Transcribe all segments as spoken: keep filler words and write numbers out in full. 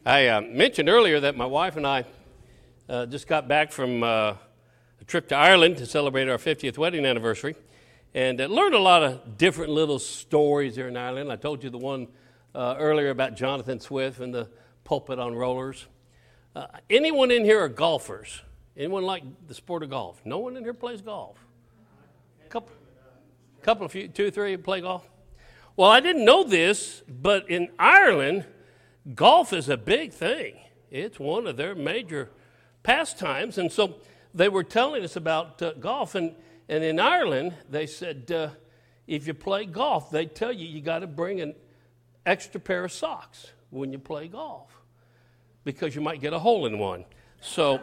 I uh, mentioned earlier that my wife and I uh, just got back from uh, a trip to Ireland to celebrate our fiftieth wedding anniversary, and uh, learned a lot of different little stories there in Ireland. I told you the one uh, earlier about Jonathan Swift and the pulpit on rollers. Uh, anyone in here are golfers? Anyone like the sport of golf? No one in here plays golf? Couple, couple of few, two, three play golf? Well, I didn't know this, but in Ireland, golf is a big thing. It's one of their major pastimes. And so they were telling us about uh, golf. And, and in Ireland, they said, uh, if you play golf, they tell you you got to bring an extra pair of socks when you play golf because you might get a hole in one. So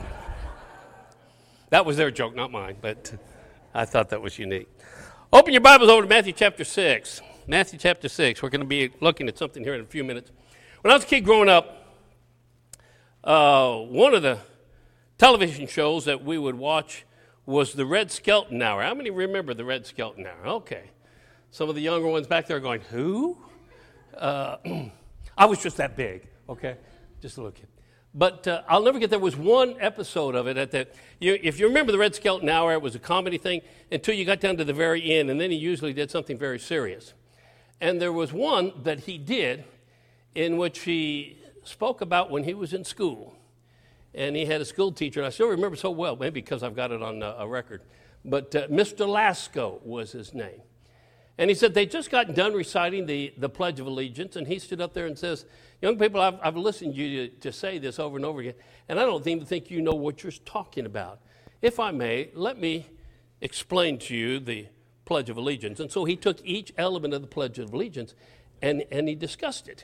that was their joke, not mine, but I thought that was unique. Open your Bibles over to Matthew chapter six. Matthew chapter six. We're going to be looking at something here in a few minutes. When I was a kid growing up, uh, one of the television shows that we would watch was the Red Skelton Hour. How many remember the Red Skelton Hour? Okay. Some of the younger ones back there are going, who? Uh, I was just that big, okay? Just a little kid. But uh, I'll never get, there was one episode of it at that, you, if you remember the Red Skelton Hour, it was a comedy thing until you got down to the very end, and then he usually did something very serious. And there was one that he did in which he spoke about when he was in school. And he had a school teacher, and I still remember so well, maybe because I've got it on a, a record. But uh, Mister Lasko was his name. And he said they'd just gotten done reciting the, the Pledge of Allegiance, and he stood up there and says, young people, I've, I've listened to you to, to say this over and over again, and I don't even think you know what you're talking about. If I may, let me explain to you the Pledge of Allegiance. And so he took each element of the Pledge of Allegiance, and, and he discussed it.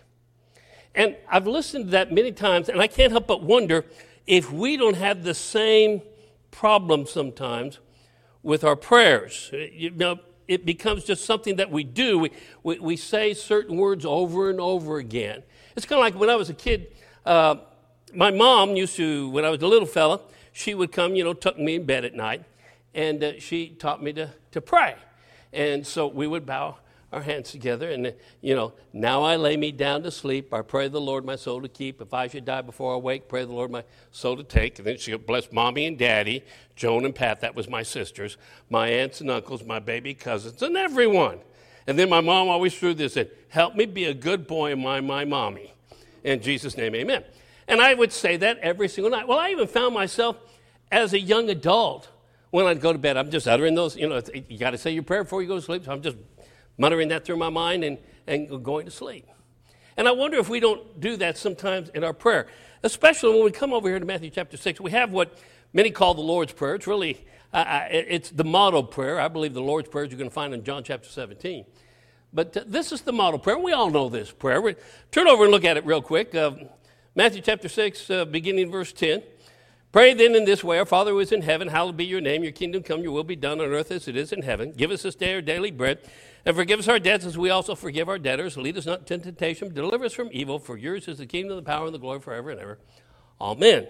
And I've listened to that many times, and I can't help but wonder if we don't have the same problem sometimes with our prayers. You know, it becomes just something that we do. We, we, we say certain words over and over again. It's kind of like when I was a kid, uh, my mom used to, when I was a little fella, she would come, you know, tuck me in bed at night, and uh, she taught me to, to pray. And so we would bow our hands together, and, you know, now I lay me down to sleep. I pray the Lord my soul to keep. If I should die before I wake, pray the Lord my soul to take. And then she would bless Mommy and Daddy, Joan and Pat, that was my sisters, my aunts and uncles, my baby cousins, and everyone. And then my mom always threw this in, help me be a good boy and mind my mommy. In Jesus' name, amen. And I would say that every single night. Well, I even found myself as a young adult when I'd go to bed. I'm just uttering those, you know, you got to say your prayer before you go to sleep, so I'm just muttering that through my mind and, and going to sleep. And I wonder if we don't do that sometimes in our prayer, especially when we come over here to Matthew chapter six. We have what many call the Lord's Prayer. It's really, uh, it's the model prayer. I believe the Lord's Prayer you're going to find in John chapter seventeen. But uh, this is the model prayer. We all know this prayer. We turn over and look at it real quick. Uh, Matthew chapter six, uh, beginning verse ten. Pray then in this way, our Father who is in heaven, hallowed be your name. Your kingdom come, your will be done on earth as it is in heaven. Give us this day our daily bread. And forgive us our debts as we also forgive our debtors. Lead us not into temptation, but deliver us from evil. For yours is the kingdom, the power, and the glory forever and ever. Amen.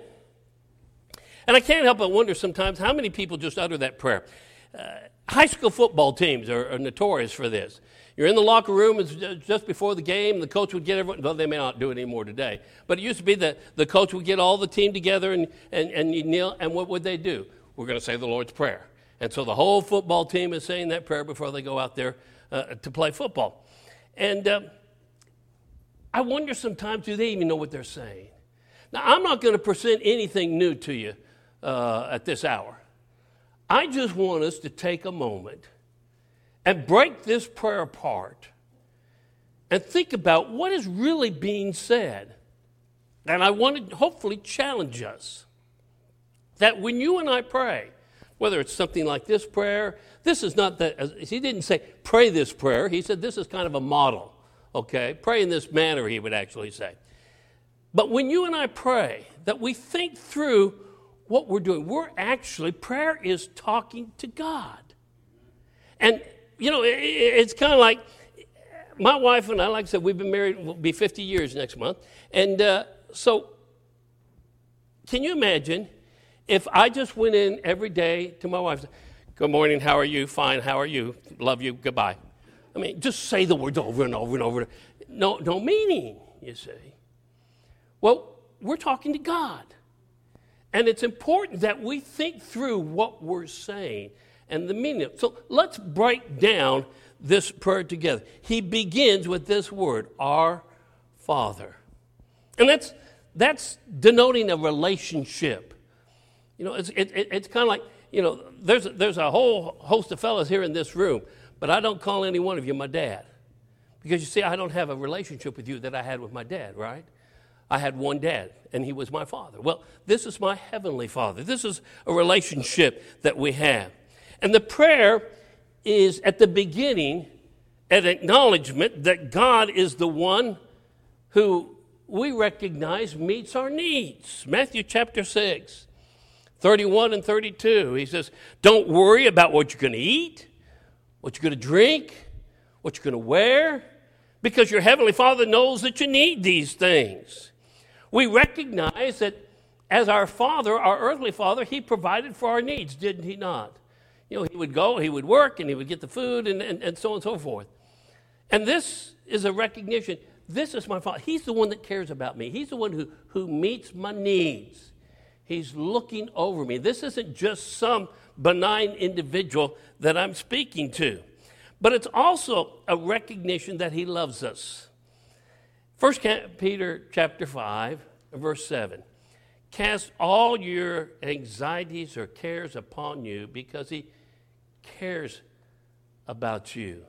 And I can't help but wonder sometimes how many people just utter that prayer. Uh, high school football teams are, are notorious for this. You're in the locker room, it's just before the game, the coach would get everyone, well, they may not do it anymore today, but it used to be that the coach would get all the team together and, and, and you kneel, and what would they do? We're going to say the Lord's Prayer. And so the whole football team is saying that prayer before they go out there uh, to play football. And uh, I wonder sometimes, do they even know what they're saying? Now, I'm not going to present anything new to you uh, at this hour. I just want us to take a moment and break this prayer apart and think about what is really being said. And I want to hopefully challenge us that when you and I pray, whether it's something like this prayer, this is not that, he didn't say pray this prayer. He said this is kind of a model, okay? Pray in this manner, he would actually say. But when you and I pray, that we think through what we're doing. We're actually, prayer is talking to God. And you know, it's kind of like my wife and I, like I said, we've been married, we'll be fifty years next month. And uh, so can you imagine if I just went in every day to my wife, good morning, how are you? Fine, how are you? Love you, goodbye. I mean, just say the words over and over and over. No, no meaning, you see. we're talking to God. And it's important that we think through what we're saying and the meaning of it. So let's break down this prayer together. He begins with this word, our Father. And that's that's denoting a relationship. You know, it's it, it, it's kind of like, you know, there's there's a whole host of fellas here in this room, but I don't call any one of you my dad. Because you see, I don't have a relationship with you that I had with my dad, right? I had one dad, and he was my father. Well, this is my heavenly Father. This is a relationship that we have. And the prayer is at the beginning an acknowledgement that God is the one who we recognize meets our needs. Matthew chapter six, thirty-one and thirty-two. He says, don't worry about what you're going to eat, what you're going to drink, what you're going to wear, because your heavenly Father knows that you need these things. We recognize that as our Father, our earthly Father, He provided for our needs, didn't He not? You know, He would go, He would work, and He would get the food, and, and, and so on and so forth. And this is a recognition. This is my Father. He's the one that cares about me. He's the one who, who meets my needs. He's looking over me. This isn't just some benign individual that I'm speaking to. But it's also a recognition that He loves us. First Peter chapter five, verse seven. Cast all your anxieties or cares upon you because He cares about you.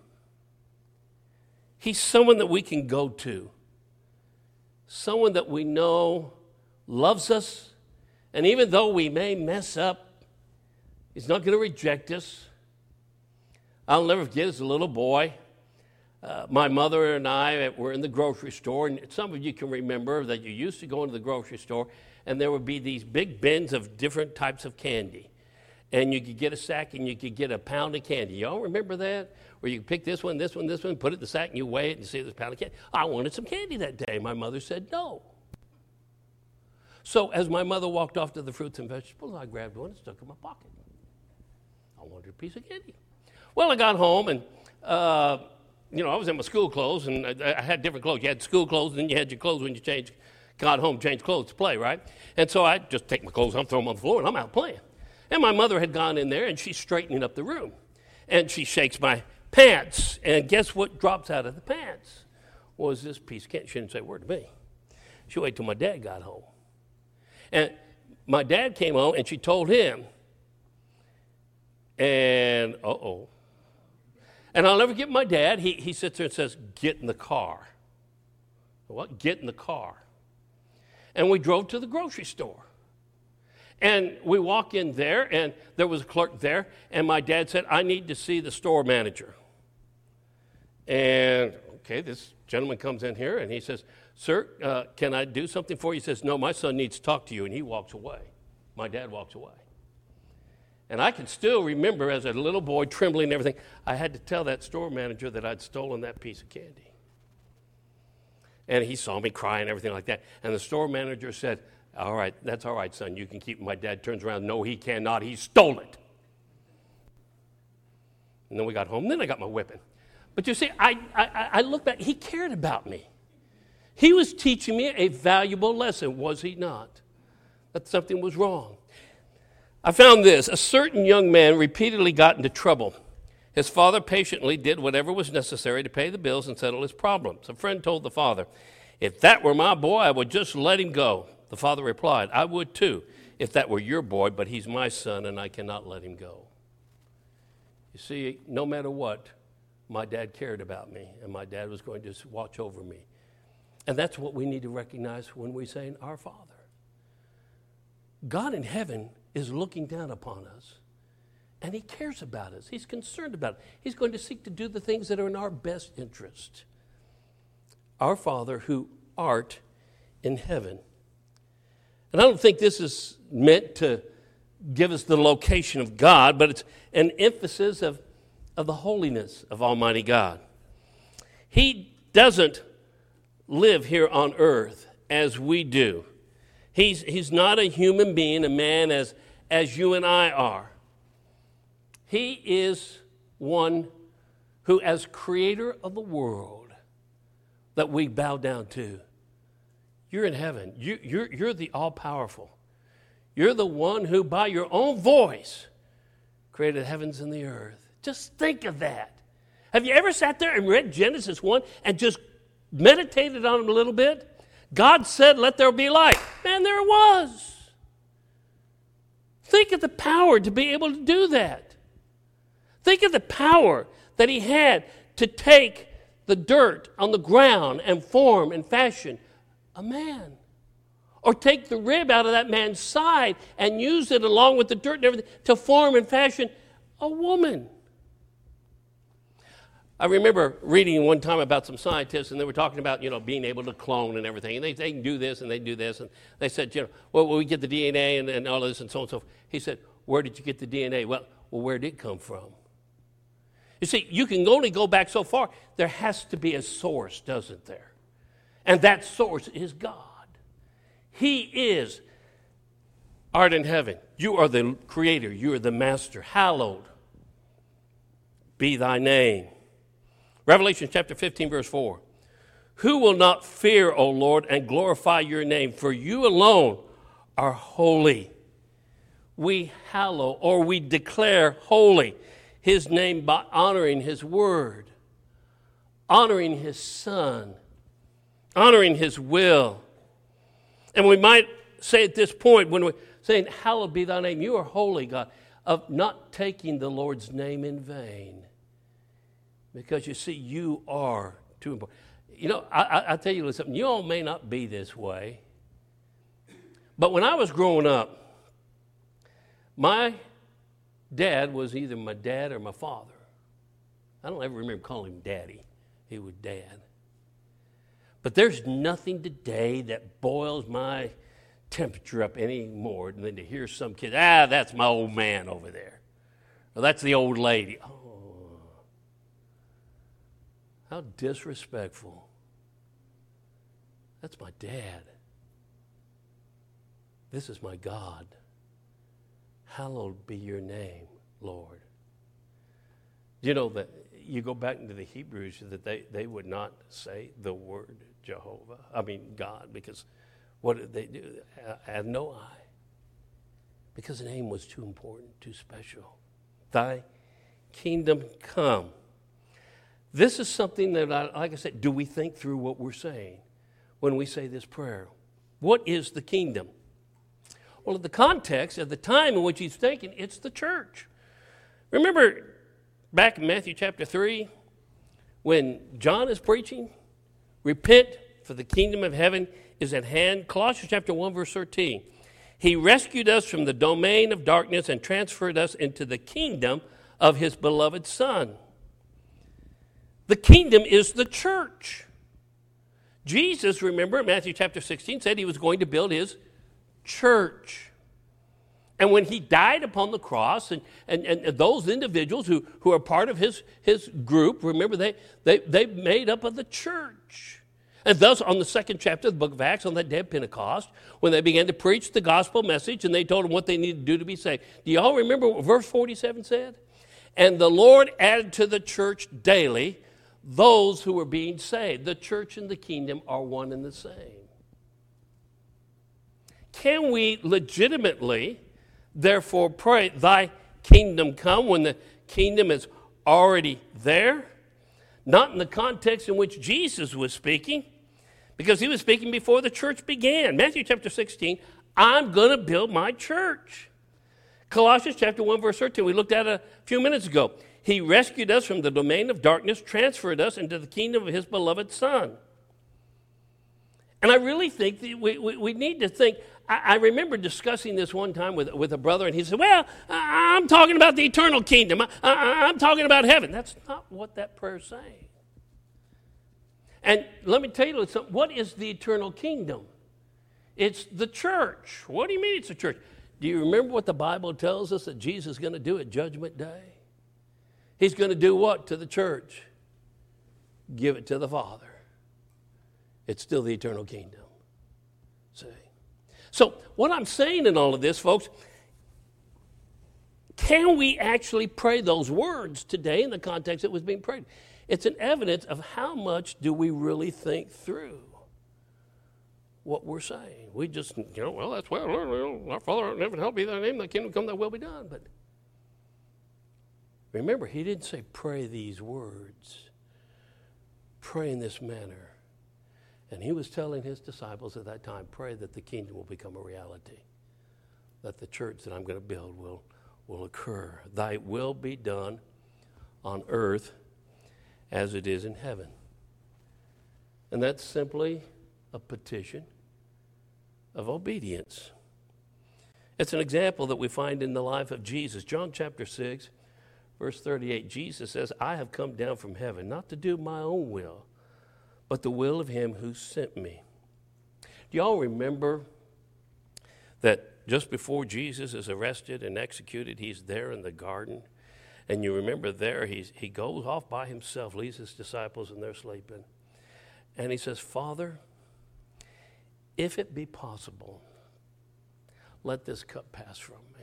He's someone that we can go to. Someone that we know loves us. And even though we may mess up, He's not going to reject us. I'll never forget as a little boy, uh, my mother and I were in the grocery store, and some of you can remember that you used to go into the grocery store, and there would be these big bins of different types of candy. And you could get a sack, and you could get a pound of candy. Y'all remember that? Where you pick this one, this one, this one, put it in the sack, and you weigh it, and you see this pound of candy. I wanted some candy that day. My mother said no. So as my mother walked off to the fruits and vegetables, I grabbed one and stuck it in my pocket. I wanted a piece of candy. Well, I got home, and, uh, you know, I was in my school clothes, and I, I had different clothes. You had school clothes, and then you had your clothes when you changed, got home, changed clothes to play, right? And so I just take my clothes, I'm throw them on the floor, and I'm out playing. And my mother had gone in there, and she's straightening up the room. And she shakes my pants, and guess what drops out of the pants? Was this piece of candy. She didn't say a word to me. She waited till my dad got home. And my dad came home, and she told him, and uh-oh. And I'll never get my dad. He, he sits there and says, get in the car. What? Get in the car. And we drove to the grocery store. And we walk in there, and there was a clerk there, and my dad said, I need to see the store manager. And, okay, this gentleman comes in here, and he says, sir, uh, can I do something for you? He says, no, my son needs to talk to you, and he walks away. My dad walks away. And I can still remember as a little boy trembling and everything, I had to tell that store manager that I'd stolen that piece of candy. And he saw me cry and everything like that. And the store manager said, all right, that's all right, son, you can keep it. My dad turns around, no, he cannot, he stole it. And then we got home, and then I got my whipping. But you see, I, I, I look back, he cared about me. He was teaching me a valuable lesson, was he not? That something was wrong. I found this. A certain young man repeatedly got into trouble. His father patiently did whatever was necessary to pay the bills and settle his problems. A friend told the father, if that were my boy, I would just let him go. The father replied, I would too, if that were your boy, but he's my son and I cannot let him go. You see, no matter what, my dad cared about me, and my dad was going to watch over me. And that's what we need to recognize when we say, our Father. God in heaven is looking down upon us, and He cares about us. He's concerned about it. He's going to seek to do the things that are in our best interest. Our Father who art in heaven. And I don't think this is meant to give us the location of God, but it's an emphasis of, of the holiness of Almighty God. He doesn't live here on earth as we do. He's, he's not a human being, a man as, as you and I are. He is one who, as creator of the world that we bow down to, You're in heaven. You, you're, you're the all-powerful. You're the one who, by your own voice, created the heavens and the earth. Just think of that. Have you ever sat there and read Genesis one and just meditated on it a little bit? God said, let there be light. Man, there it was. Think of the power to be able to do that. Think of the power that he had to take the dirt on the ground and form and fashion a man. Or take the rib out of that man's side and use it along with the dirt and everything to form and fashion a woman. I remember reading one time about some scientists, and they were talking about, you know, being able to clone and everything. And they, they can do this and they can do this. And they said, you know, well, we get the D N A and, and all this and so on and so forth. He said, where did you get the D N A? Well, well, where did it come from? You see, you can only go back so far. There has to be a source, doesn't there? And that source is God. He is art in heaven. You are the creator. You are the master. Hallowed be thy name. Revelation chapter fifteen, verse four. Who will not fear, O Lord, and glorify your name? For you alone are holy. We hallow, or we declare holy, his name by honoring his word, honoring his son, honoring his will. And we might say at this point, when we're saying, hallowed be thy name, you are holy, God, of not taking the Lord's name in vain. Because you see, you are too important. You know, I, I, I tell you something, you all may not be this way, but when I was growing up, my dad was either my dad or my father. I don't ever remember calling him daddy. He was dad. But there's nothing today that boils my temperature up any more than to hear some kid, ah, that's my old man over there. Or that's the old lady. Oh, how disrespectful. That's my dad. This is my God. Hallowed be your name, Lord. You know that you go back into the Hebrews that they, they would not say the word Jehovah. I mean God, because what did they do? I have no eye. Because the name was too important, too special. Thy kingdom come. This is something that, I, like I said, do we think through what we're saying when we say this prayer? What is the kingdom? Well, in the context, at the time in which he's thinking, it's the church. Remember back in Matthew chapter three, when John is preaching, repent, for the kingdom of heaven is at hand. Colossians chapter one, verse thirteen. He rescued us from the domain of darkness and transferred us into the kingdom of his beloved Son. The kingdom is the church. Jesus, remember, in Matthew chapter sixteen, said he was going to build his church. And when he died upon the cross, and, and, and those individuals who, who are part of his, his group, remember, they, they, they made up of the church. And thus, on the second chapter of the book of Acts, on that day of Pentecost, when they began to preach the gospel message, and they told them what they needed to do to be saved. Do you all remember what verse forty-seven said? And the Lord added to the church daily those who were being saved. The church and the kingdom are one and the same. Can we legitimately, therefore, pray, thy kingdom come, when the kingdom is already there? Not in the context in which Jesus was speaking, because he was speaking before the church began. Matthew chapter sixteen, I'm going to build my church. Colossians chapter one, verse thirteen, we looked at a few minutes ago. He rescued us from the domain of darkness, transferred us into the kingdom of his beloved Son. And I really think that we, we, we need to think. I, I remember discussing this one time with, with a brother, and he said, well, I, I'm talking about the eternal kingdom. I, I, I'm talking about heaven. That's not what that prayer is saying. And let me tell you something. What is the eternal kingdom? It's the church. What do you mean it's the church? Do you remember what the Bible tells us that Jesus is going to do at Judgment Day? He's going to do what to the church? Give it to the Father. It's still the eternal kingdom. See? So what I'm saying in all of this, folks, can we actually pray those words today in the context it was being prayed? It's an evidence of how much do we really think through what we're saying. We just, you know, well, that's well, our Father in heaven, hallowed be thy name, thy kingdom come, thy will be done. But remember, he didn't say pray these words. Pray in this manner. And he was telling his disciples at that time, pray that the kingdom will become a reality, that the church that I'm going to build will, will occur. Thy will be done on earth as it is in heaven. And that's simply a petition of obedience. It's an example that we find in the life of Jesus. John chapter six, verse thirty-eight, Jesus says, I have come down from heaven, not to do my own will, but the will of him who sent me. Do y'all remember that just before Jesus is arrested and executed, he's there in the garden? And you remember there, he's, he goes off by himself, leaves his disciples, and they're sleeping. And he says, Father, if it be possible, let this cup pass from me.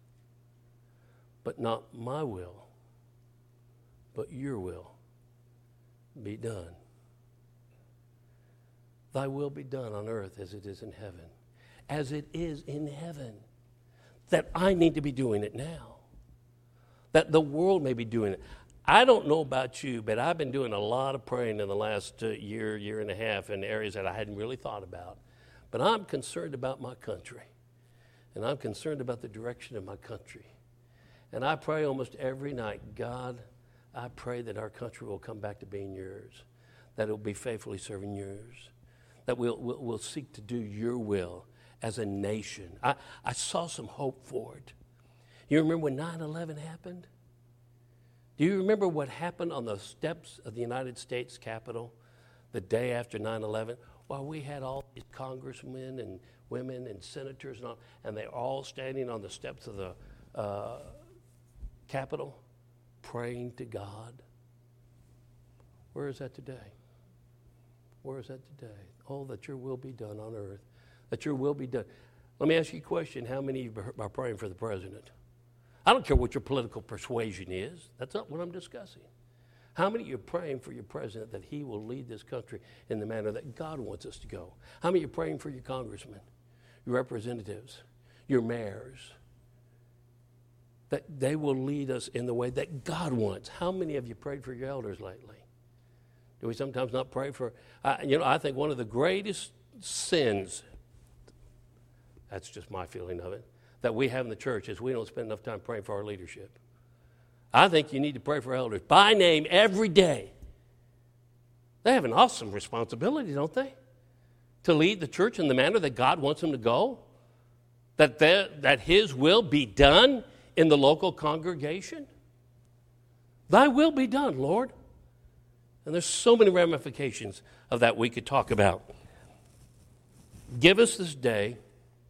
But not my will, but your will be done. Thy will be done on earth as it is in heaven. As it is in heaven. That I need to be doing it now. That the world may be doing it. I don't know about you, but I've been doing a lot of praying in the last uh, year, year and a half in areas that I hadn't really thought about. But I'm concerned about my country. And I'm concerned about the direction of my country. And I pray almost every night, God, I pray that our country will come back to being yours. That it will be faithfully serving yours. That we'll, we'll, we'll seek to do your will as a nation. I, I saw some hope for it. You remember when nine eleven happened? Do you remember what happened on the steps of the United States Capitol the day after nine eleven? Well, we had all these congressmen and women and senators and all, and they're all standing on the steps of the uh, Capitol praying to God. Where is that today? Where is that today? Oh, that your will be done on earth. That your will be done. Let me ask you a question. How many of you are praying for the president? I don't care what your political persuasion is. That's not what I'm discussing. How many of you are praying for your president that he will lead this country in the manner that God wants us to go? How many of you are praying for your congressmen, your representatives, your mayors, that they will lead us in the way that God wants? How many of you prayed for your elders lately? Do we sometimes not pray for, uh, you know, I think one of the greatest sins, that's just my feeling of it, that we have in the church is we don't spend enough time praying for our leadership. I think you need to pray for elders by name every day. They have an awesome responsibility, don't they? To lead the church in the manner that God wants them to go. That, that his will be done in the local congregation. Thy will be done, Lord. And there's so many ramifications of that we could talk about. Give us this day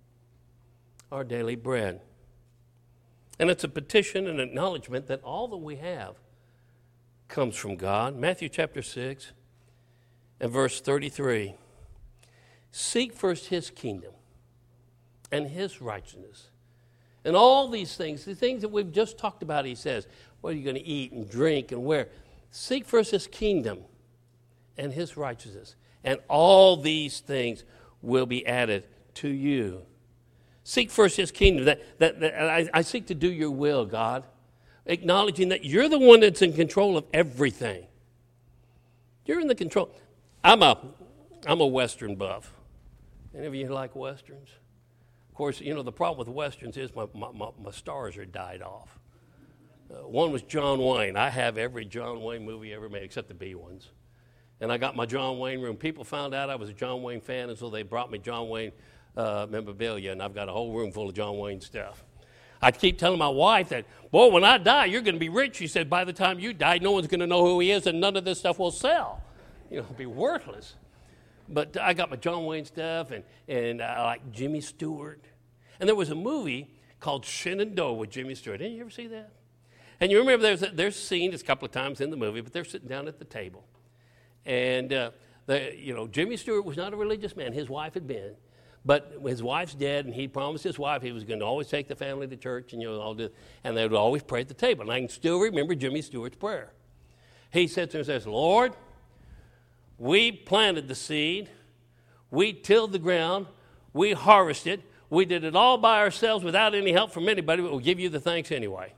our daily bread. And it's a petition and acknowledgement that all that we have comes from God. Matthew chapter six and verse thirty-three. Seek first his kingdom and his righteousness. And all these things, the things that we've just talked about, he says, what are you going to eat and drink and wear? Seek first his kingdom and his righteousness. And all these things will be added to you. Seek first his kingdom. That, that, that I, I seek to do your will, God. Acknowledging that you're the one that's in control of everything. You're in the control. I'm a, I'm a Western buff. Any of you like Westerns? Of course, you know, the problem with Westerns is my, my, my, my stars are died off. Uh, one was John Wayne. I have every John Wayne movie ever made except the B ones. And I got my John Wayne room. People found out I was a John Wayne fan, and so they brought me John Wayne uh, memorabilia, and I've got a whole room full of John Wayne stuff. I keep telling my wife that, boy, when I die, you're going to be rich. She said, by the time you die, no one's going to know who he is, and none of this stuff will sell. You know, it'll be worthless. But I got my John Wayne stuff, and, and I like Jimmy Stewart. And there was a movie called Shenandoah with Jimmy Stewart. Didn't you ever see that? And you remember there's a, there's a scene, it's a couple of times in the movie, but they're sitting down at the table. And, uh, the, you know, Jimmy Stewart was not a religious man. His wife had been. But his wife's dead, and he promised his wife he was going to always take the family to church, and, you know, all do, and they would always pray at the table. And I can still remember Jimmy Stewart's prayer. He said to him, says, Lord, we planted the seed. We tilled the ground. We harvested. We did it all by ourselves without any help from anybody, but we'll give you the thanks anyway.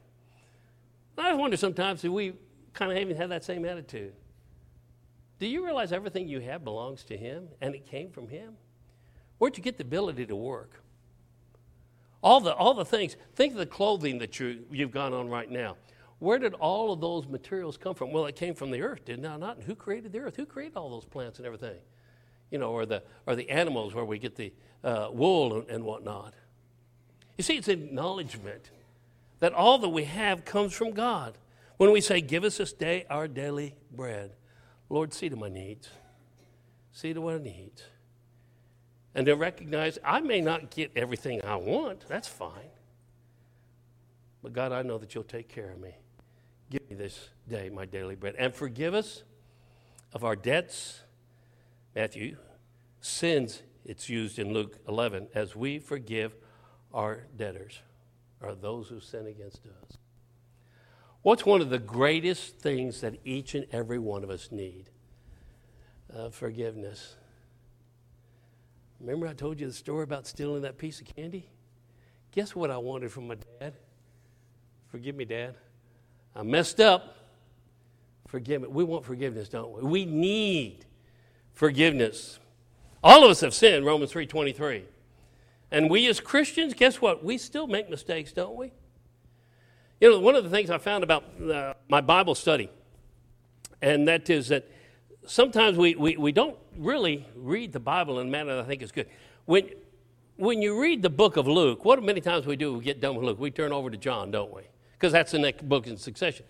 I wonder sometimes if we kind of even have that same attitude. Do you realize everything you have belongs to him and it came from him? Where'd you get the ability to work? All the, all the things, think of the clothing that you, you've got on right now. Where did all of those materials come from? Well, it came from the earth, did it not? Who created the earth? Who created all those plants and everything? You know, or the, or the animals where we get the uh, wool and, and whatnot. You see, it's acknowledgement that all that we have comes from God. When we say, give us this day our daily bread, Lord, see to my needs. See to what I need. And to recognize I may not get everything I want. That's fine. But God, I know that you'll take care of me. Give me this day my daily bread. And forgive us of our debts. Matthew, sins, it's used in Luke eleven, as we forgive our debtors, or those who sin against us. What's one of the greatest things that each and every one of us need? Uh, forgiveness. Remember I told you the story about stealing that piece of candy? Guess what I wanted from my dad? Forgive me, Dad. I messed up. Forgive me. We want forgiveness, don't we? We need forgiveness. All of us have sinned, Romans three twenty-three. And we as Christians, guess what? We still make mistakes, don't we? You know, one of the things I found about uh, my Bible study, and that is that sometimes we, we, we don't really read the Bible in a manner that I think is good. When, when you read the book of Luke, what many times we do, we get done with Luke, we turn over to John, don't we? Because that's the next book in succession.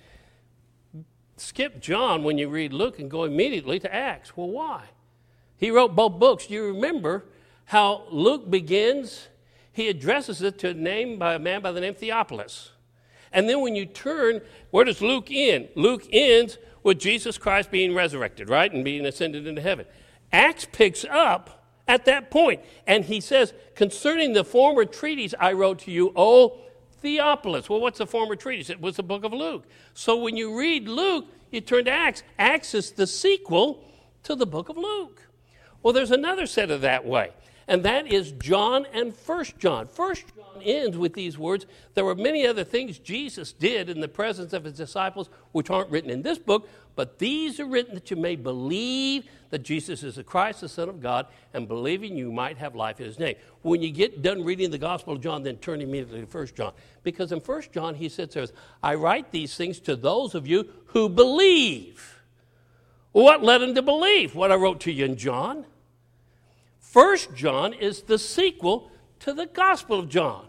Skip John when you read Luke and go immediately to Acts. Well, why? He wrote both books. Do you remember how Luke begins? He addresses it to a name by a man by the name of Theophilus. And then when you turn, where does Luke end? Luke ends with Jesus Christ being resurrected, right, and being ascended into heaven. Acts picks up at that point, and he says, concerning the former treatise I wrote to you, O Theophilus. Well, what's the former treatise? It was the book of Luke. So when you read Luke, you turn to Acts. Acts is the sequel to the book of Luke. Well, there's another set of that way, and that is John and First John. First John ends with these words, there were many other things Jesus did in the presence of his disciples which aren't written in this book, but these are written that you may believe that Jesus is the Christ, the Son of God, and believing you might have life in his name. When you get done reading the Gospel of John, then turn immediately to First John. Because in First John, he says, I write these things to those of you who believe. What led him to believe? What I wrote to you in John. First John is the sequel to the Gospel of John.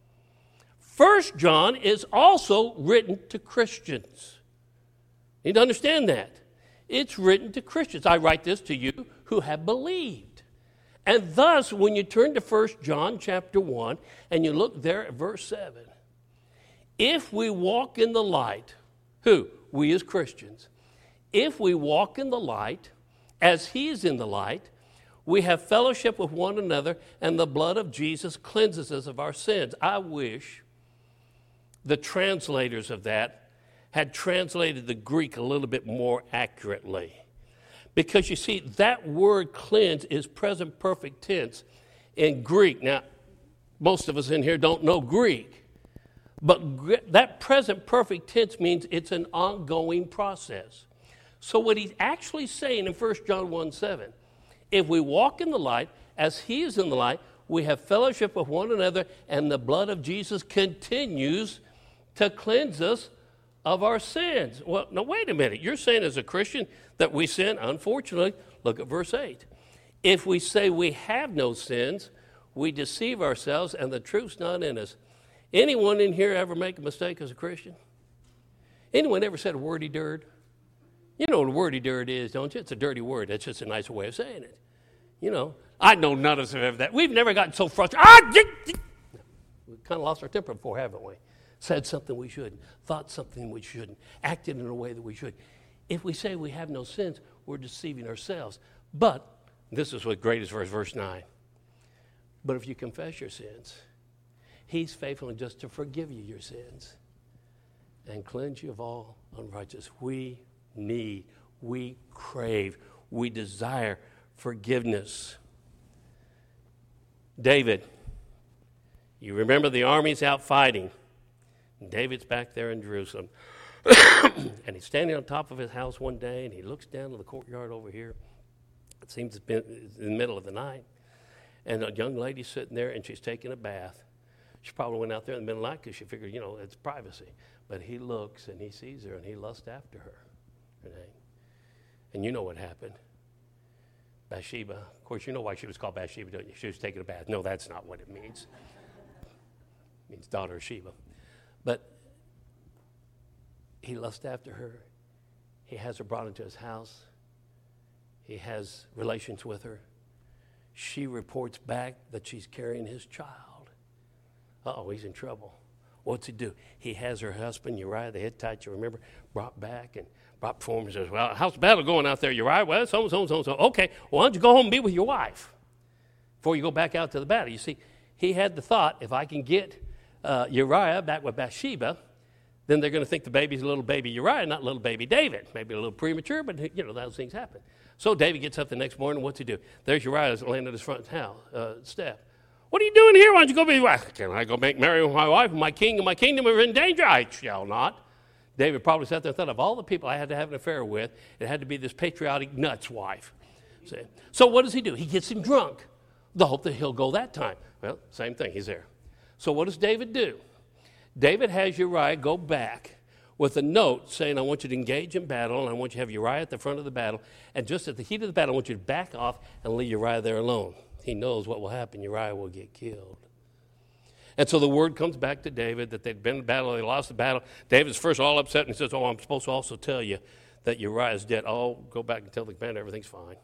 First John is also written to Christians. You need to understand that. It's written to Christians. I write this to you who have believed. And thus, when you turn to First John chapter one, and you look there at verse seven, if we walk in the light, who? We as Christians. If we walk in the light, as he is in the light, we have fellowship with one another, and the blood of Jesus cleanses us of our sins. I wish the translators of that had translated the Greek a little bit more accurately. Because you see, that word cleanse is present perfect tense in Greek. Now, most of us in here don't know Greek. But that present perfect tense means it's an ongoing process. So what he's actually saying in First John one seven, if we walk in the light, as he is in the light, we have fellowship with one another, and the blood of Jesus continues to cleanse us of our sins. Well, now wait a minute. You're saying as a Christian that we sin? Unfortunately, look at verse eight. If we say we have no sins, we deceive ourselves, and the truth's not in us. Anyone in here ever make a mistake as a Christian? Anyone ever said a wordy dirt? You know what a wordy dirt is, don't you? It's a dirty word. That's just a nicer way of saying it. You know, I know none of us have ever that. We've never gotten so frustrated. Ah, we kind of lost our temper before, haven't we? Said something we shouldn't, thought something we shouldn't, acted in a way that we should. If we say we have no sins, we're deceiving ourselves. But, this is what great is verse, verse nine. But if you confess your sins, he's faithful and just to forgive you your sins and cleanse you of all unrighteousness. We need, we crave, we desire forgiveness. David, you remember the army's out fighting. David's back there in Jerusalem. And he's standing on top of his house one day, and he looks down to the courtyard over here. It seems it's been in the middle of the night. And a young lady's sitting there, and she's taking a bath. She probably went out there in the middle of the night because she figured, you know, it's privacy. But he looks, and he sees her, and he lusts after her. Renee. And you know what happened. Bathsheba. Of course, you know why she was called Bathsheba, don't you? She was taking a bath. No, that's not what it means. It means daughter of Sheba. But he lusts after her. He has her brought into his house. He has relations with her. She reports back that she's carrying his child. Uh-oh, he's in trouble. What's he do? He has her husband, Uriah the Hittite, you remember, brought back and brought before him and says, well, how's the battle going out there, Uriah? Well, so and so and so and so. Okay, well, why don't you go home and be with your wife before you go back out to the battle? You see, he had the thought, if I can get uh, Uriah back with Bathsheba, then they're going to think the baby's a little baby Uriah, not little baby David. Maybe a little premature, but, you know, those things happen. So David gets up the next morning. What's he do? There's Uriah laying at his front house, uh, step. What are you doing here? Why don't you go be wife? Can I go make marry with my wife? My king and my kingdom are in danger. I shall not. David probably sat there and thought, of all the people I had to have an affair with, it had to be this patriotic nuts wife. See? So what does he do? He gets him drunk. The hope that he'll go that time. Well, same thing. He's there. So what does David do? David has Uriah go back with a note saying, I want you to engage in battle, and I want you to have Uriah at the front of the battle, and just at the heat of the battle, I want you to back off and leave Uriah there alone. He knows what will happen. Uriah will get killed. And so the word comes back to David that they'd been in battle, they lost the battle. David's first all upset, and he says, oh, I'm supposed to also tell you that Uriah is dead. Oh, go back and tell the commander everything's fine.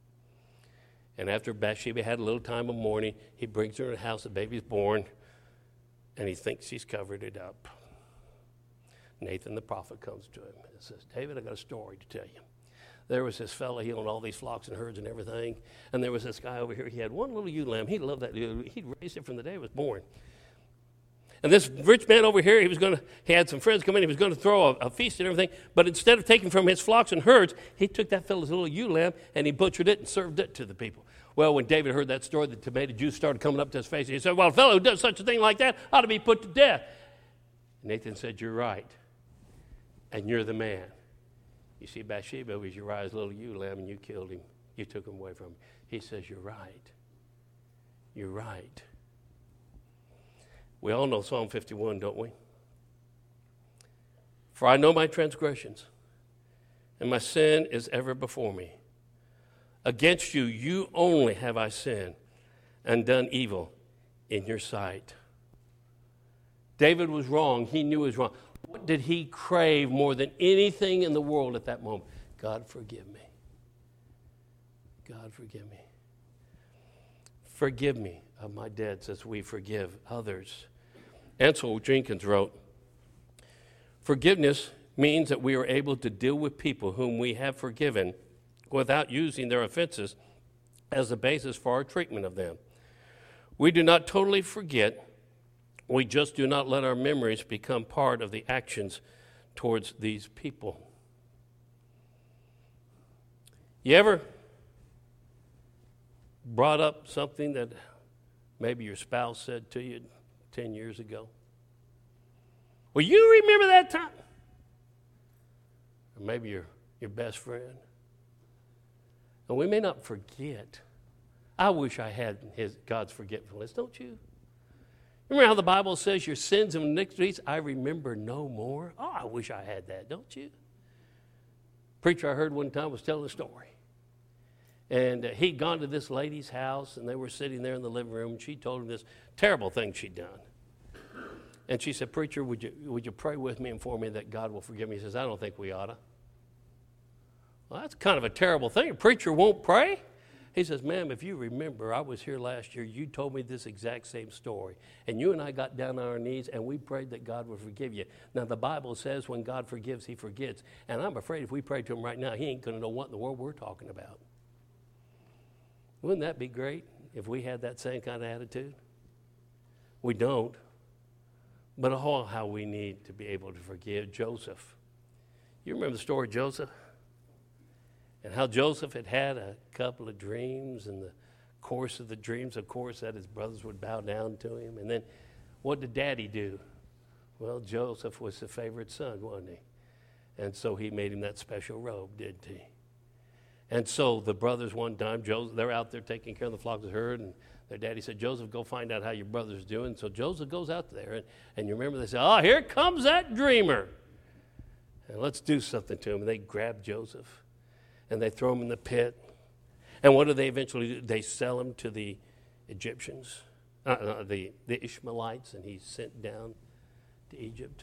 And after Bathsheba had a little time of mourning, he brings her to the house, the baby's born, and he thinks she's covered it up. Nathan the prophet comes to him and says, David, I got a story to tell you. There was this fellow, he owned all these flocks and herds and everything, and there was this guy over here, he had one little ewe lamb. He loved that ewe. He'd raised it from the day it was born. And this rich man over here, he was going to, he had some friends come in, he was going to throw a, a feast and everything, but instead of taking from his flocks and herds, he took that fellow's little ewe lamb and he butchered it and served it to the people. Well, when David heard that story, the tomato juice started coming up to his face. He said, well, a fellow who does such a thing like that ought to be put to death. Nathan said, you're right, and you're the man. You see, Bathsheba was Uriah's little ewe lamb, and you killed him. You took him away from him. He says, you're right. You're right. We all know Psalm fifty-one, don't we? For I know my transgressions, and my sin is ever before me. Against you, you only have I sinned and done evil in your sight. David was wrong. He knew he was wrong. What did he crave more than anything in the world at that moment? God, forgive me. God, forgive me. Forgive me of my debts as we forgive others. Ansel Jenkins wrote, forgiveness means that we are able to deal with people whom we have forgiven without using their offenses as the basis for our treatment of them. We do not totally forget. We just do not let our memories become part of the actions towards these people. You ever brought up something that maybe your spouse said to you ten years ago? Well, you remember that time? Or maybe your, your best friend. And we may not forget. I wish I had his God's forgetfulness, don't you? Remember how the Bible says your sins and iniquities I remember no more? Oh, I wish I had that, don't you? Preacher I heard one time was telling a story. And uh, he'd gone to this lady's house, and they were sitting there in the living room, and she told him this terrible thing she'd done. And she said, Preacher, would you, would you pray with me and for me that God will forgive me? He says, I don't think we ought to. Well, that's kind of a terrible thing. A preacher won't pray? He says, ma'am, if you remember, I was here last year. You told me this exact same story. And you and I got down on our knees, and we prayed that God would forgive you. Now, the Bible says when God forgives, he forgets. And I'm afraid if we pray to him right now, he ain't going to know what in the world we're talking about. Wouldn't that be great if we had that same kind of attitude? We don't. But oh, how we need to be able to forgive Joseph. You remember the story of Joseph? And how Joseph had had a couple of dreams, and the course of the dreams, of course, that his brothers would bow down to him. And then what did Daddy do? Well, Joseph was the favorite son, wasn't he? And so he made him that special robe, didn't he? And so the brothers one time, Joseph, they're out there taking care of the flocks of herd, and their daddy said, Joseph, go find out how your brother's doing. So Joseph goes out there, and, and you remember they said, oh, here comes that dreamer. And let's do something to him. And they grab Joseph, and they throw him in the pit. And what do they eventually do? They sell him to the Egyptians, uh, uh, the, the Ishmaelites, and he's sent down to Egypt.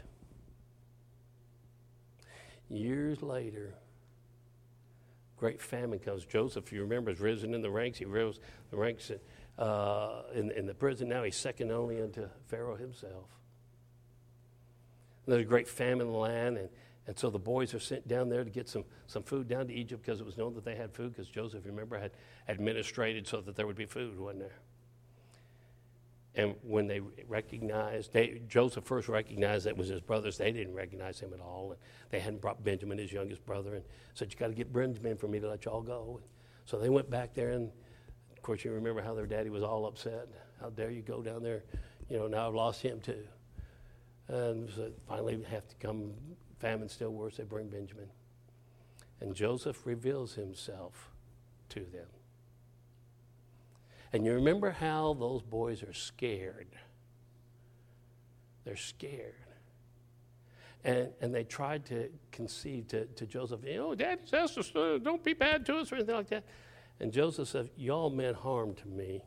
Years later, great famine comes. Joseph, you remember, is risen in the ranks. He rose the ranks uh, in, in the prison. Now he's second only unto Pharaoh himself. And there's a great famine in the land, and, and so the boys are sent down there to get some, some food down to Egypt because it was known that they had food, because Joseph, remember, had administrated so that there would be food, wasn't there? And when they recognized, they, Joseph first recognized that it was his brothers. They didn't recognize him at all. And they hadn't brought Benjamin, his youngest brother, and said, you got to get Benjamin for me to let y'all go. And so they went back there, and of course you remember how their daddy was all upset. How dare you go down there? You know, now I've lost him too. And so finally have to come, famine still worse, they bring Benjamin. And Joseph reveals himself to them. And you remember how those boys are scared. They're scared. And and they tried to conceive to, to Joseph, you know, Daddy's asked us, uh, don't be bad to us or anything like that. And Joseph said, y'all meant harm to me.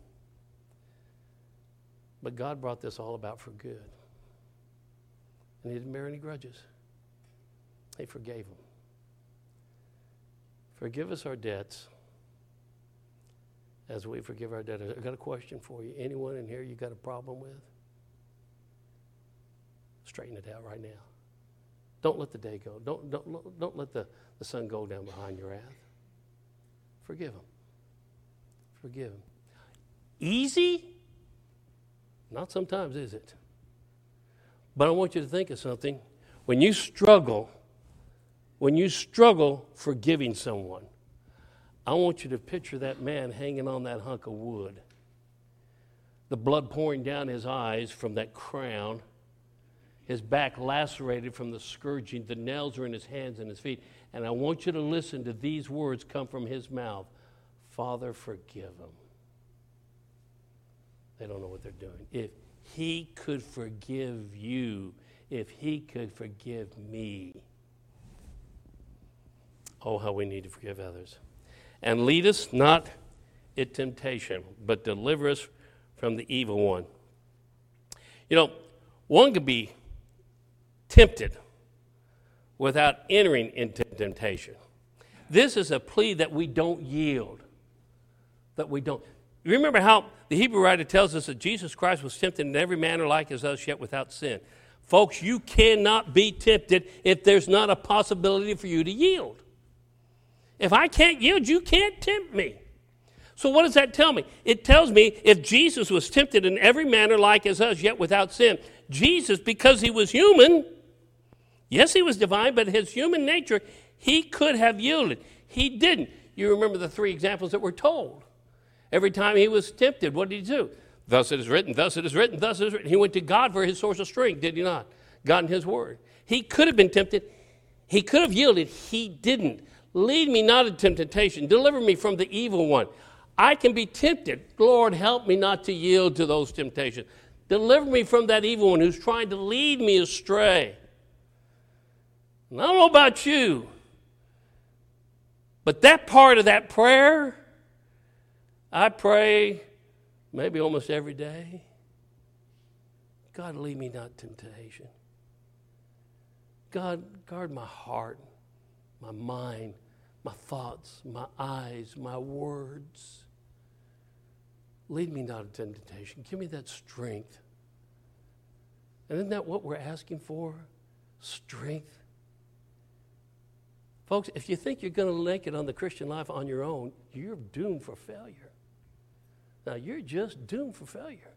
But God brought this all about for good. And he didn't bear any grudges. He forgave them. Forgive us our debts as we forgive our debtors. I've got a question for you. Anyone in here you got a problem with? Straighten it out right now. Don't let the day go. Don't, don't, don't let the, the sun go down behind your wrath. Forgive them. Forgive them. Easy? Not sometimes, is it? But I want you to think of something. When you struggle, when you struggle forgiving someone, I want you to picture that man hanging on that hunk of wood, the blood pouring down his eyes from that crown, his back lacerated from the scourging, the nails are in his hands and his feet. And I want you to listen to these words come from his mouth. Father, forgive them. They don't know what they're doing. If he could forgive you, if he could forgive me, oh, how we need to forgive others. And lead us not in temptation, but deliver us from the evil one. You know, one could be tempted without entering into temptation. This is a plea that we don't yield, that we don't. You remember how the Hebrew writer tells us that Jesus Christ was tempted in every manner like as us, yet without sin. Folks, you cannot be tempted if there's not a possibility for you to yield. If I can't yield, you can't tempt me. So what does that tell me? It tells me if Jesus was tempted in every manner like as us, yet without sin, Jesus, because he was human, yes, he was divine, but his human nature, he could have yielded. He didn't. You remember the three examples that were told. Every time he was tempted, what did he do? Thus it is written, thus it is written, thus it is written. He went to God for his source of strength, did he not? God and his word. He could have been tempted. He could have yielded. He didn't. Lead me not into temptation. Deliver me from the evil one. I can be tempted. Lord, help me not to yield to those temptations. Deliver me from that evil one who's trying to lead me astray. And I don't know about you, but that part of that prayer, I pray maybe almost every day. God, lead me not to temptation. God, guard my heart, my mind, my thoughts, my eyes, my words. Lead me not into temptation. Give me that strength. And isn't that what we're asking for? Strength. Folks, if you think you're going to make it on the Christian life on your own, you're doomed for failure. Now, you're just doomed for failure.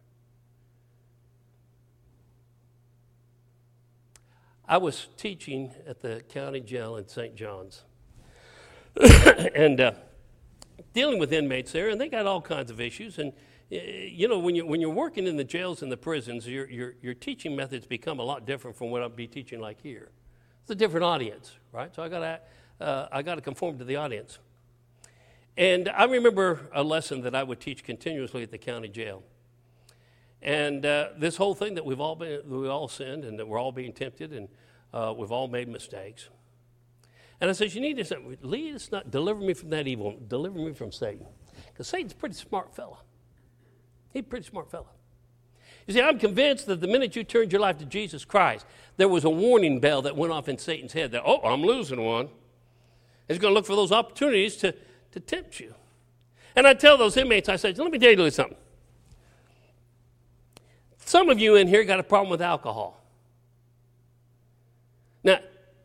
I was teaching at the county jail in Saint John's. and uh, dealing with inmates there, and they got all kinds of issues. And you know, when you when you're working in the jails and the prisons, your your your teaching methods become a lot different from what I'd be teaching like here. It's a different audience, right? So I got to uh, I got to conform to the audience. And I remember a lesson that I would teach continuously at the county jail. And uh, this whole thing that we've all been, we all sinned, and that we're all being tempted, and uh, we've all made mistakes. And I said, you need to lead us not, deliver me from that evil, deliver me from Satan. Because Satan's a pretty smart fella. He's a pretty smart fella. You see, I'm convinced that the minute you turned your life to Jesus Christ, there was a warning bell that went off in Satan's head that, oh, I'm losing one. He's going to look for those opportunities to, to tempt you. And I tell those inmates, I said, let me tell you something. Some of you in here got a problem with alcohol. Now,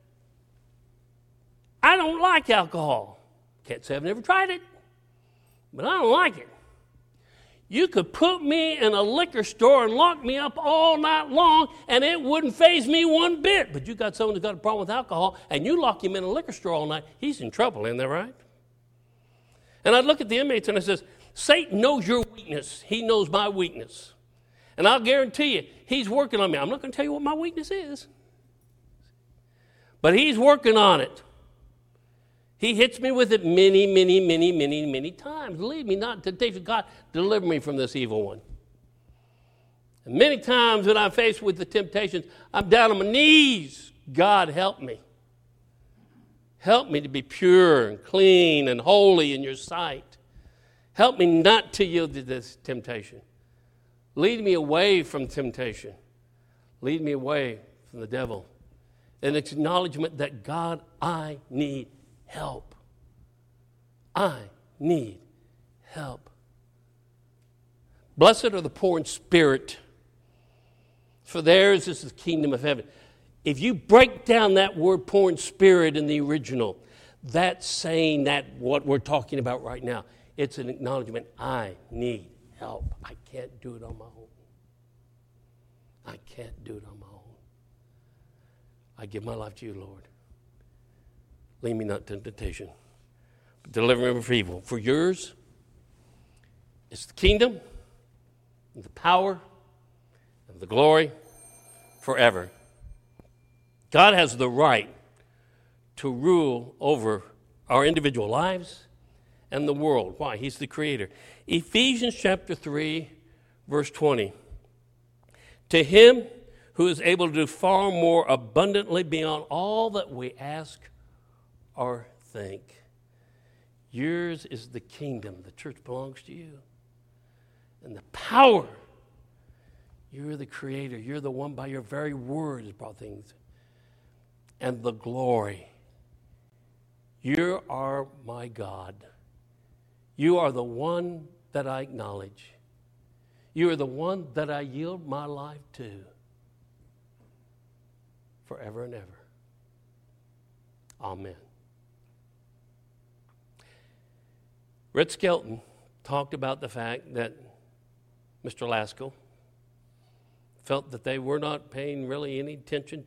I don't like alcohol. Can't say I've never tried it, but I don't like it. You could put me in a liquor store and lock me up all night long, and it wouldn't faze me one bit. But you got someone who's got a problem with alcohol, and you lock him in a liquor store all night, he's in trouble, isn't that right? And I'd look at the inmates and I says, Satan knows your weakness. He knows my weakness. And I'll guarantee you, he's working on me. I'm not going to tell you what my weakness is, but he's working on it. He hits me with it many, many, many, many, many times. Lead me not into temptation. God, deliver me from this evil one. And many times when I'm faced with the temptations, I'm down on my knees. God, help me. Help me to be pure and clean and holy in your sight. Help me not to yield to this temptation. Lead me away from temptation. Lead me away from the devil. An acknowledgement that, God, I need help. I need help. Blessed are the poor in spirit, for theirs is the kingdom of heaven. If you break down that word poor in spirit in the original, that's saying that what we're talking about right now. It's an acknowledgement, I need help. I can't do it on my own. I can't do it on my own. I give my life to you, Lord. Lead me not to temptation, but deliver me from evil. For yours is the kingdom, and the power, and the glory forever. God has the right to rule over our individual lives and the world. Why? He's the creator. Ephesians chapter three, verse twenty. To him who is able to do far more abundantly beyond all that we ask or think. Yours is the kingdom. The church belongs to you. And the power. You're the creator. You're the one by your very word has brought things. And the glory. You are my God. You are the one that I acknowledge. You are the one that I yield my life to forever and ever. Amen. Red Skelton talked about the fact that Mister Laskell felt that they were not paying really any attention